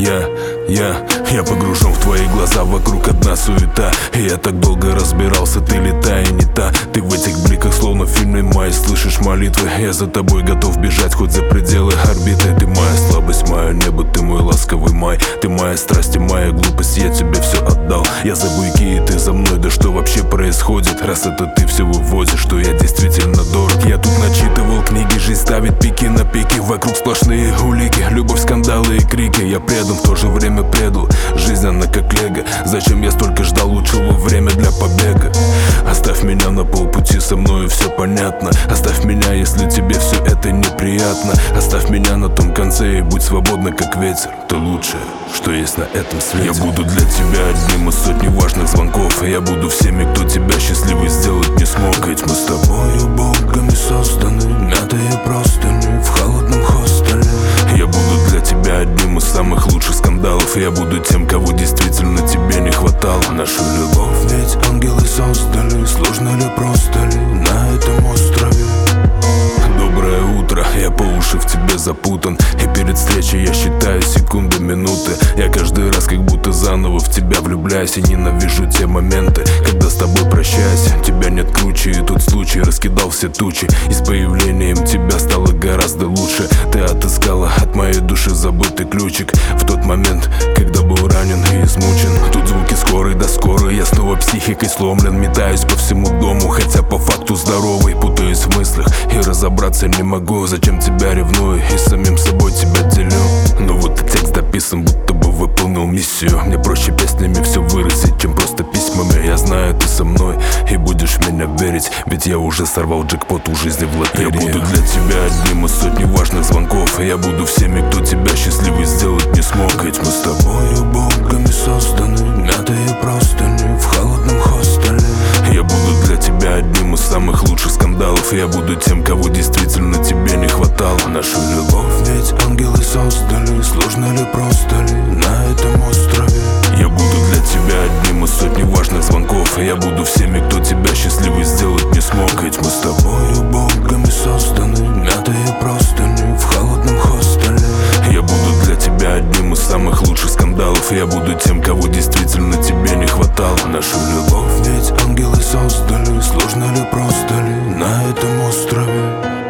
Я погружен в твои глаза, вокруг одна суета. И я так долго разбирался, ты ли та и не та. Ты в этих бликах, словно в фильме «Май», слышишь молитвы. Я за тобой готов бежать хоть за пределы орбиты. Ты моя слабость, мое небо, ты мой ласковый май. Ты моя страсть и моя глупость, я тебе все отдал. Я за буйки и ты за мной, да что вообще происходит? Раз это ты все выводишь, что я действительно дорог. Я тут начитывал книги, жизнь ставит пики на пики. Вокруг сплошные улики, любовь, скандалы и крики. Я предан, в то же время предал. Жизнь она как лего. Зачем я столько ждал, лучшего время для побега? Оставь меня на полпути, со мною все понятно. Оставь меня, если тебе все это неприятно. Оставь меня на том конце и будь свободна, как ветер. Ты лучшее, что есть на этом свете. Я буду для тебя одним из сотни важных звонков. Я буду всеми, кто тебя счастливой сделать не смог. Ведь мы с тобою богами созданы, мятые простыни в холодном хостеле. Я буду для тебя одним из самых лучших скандалов. Я буду тем, кого действительно тебе не хватало. Нашу любовь ведь ангелы создали. Сложно ли, просто ли на этом острове? Доброе утро, я по уши в тебе запутан. И перед встречей я считаю секунды, минуты. Я каждый раз как будто заново в тебя влюбляюсь. И ненавижу те моменты, когда с тобой прощаюсь. Тебя нет круче, и тот случай раскидал все тучи. И с появлением тебя стало гораздо лучше. Ты отыскала от моей души забытый ключик. В тот момент, когда был ранен и измучен. Тут звуки скорой, да скорой. Я снова психикой сломлен. Метаюсь по всему дому, хотя по факту здоровый. Путаюсь в мыслях и разобраться не могу. Зачем тебя ревную и самим собой тебя делю. Но вот и текст дописан, будто бы выполнил миссию. Мне проще песнями все выразить, чем просто письмами. Я знаю, ты со мной и будешь в меня верить. Ведь я уже сорвал джекпот у жизни в лотерее. Я буду для тебя одним из сотни важных звонков. Я буду всеми, кто тебя счастливой сделать не смог. Ведь мы с тобою богами созданы, мятые простыни в холодном хостеле. Я буду для тебя одним из самых лучших скандалов. Я буду тем, кого действительно тебе не хватало. Нашу любовь ведь ангелы создали. Сложно ли, просто ли на этом острове? Я буду для тебя одним из сотни важных звонков. Я буду всеми, кто тебя счастливой сделать не смог. Ведь мы с тобою богами созданы, мятые простыни в холодном хостеле. Я буду для тебя одним из самых лучших скандалов. Я буду тем, кого действительно тебе не хватало. Нашу любовь ведь ангелы создали. Сложно ли, просто ли на этом острове?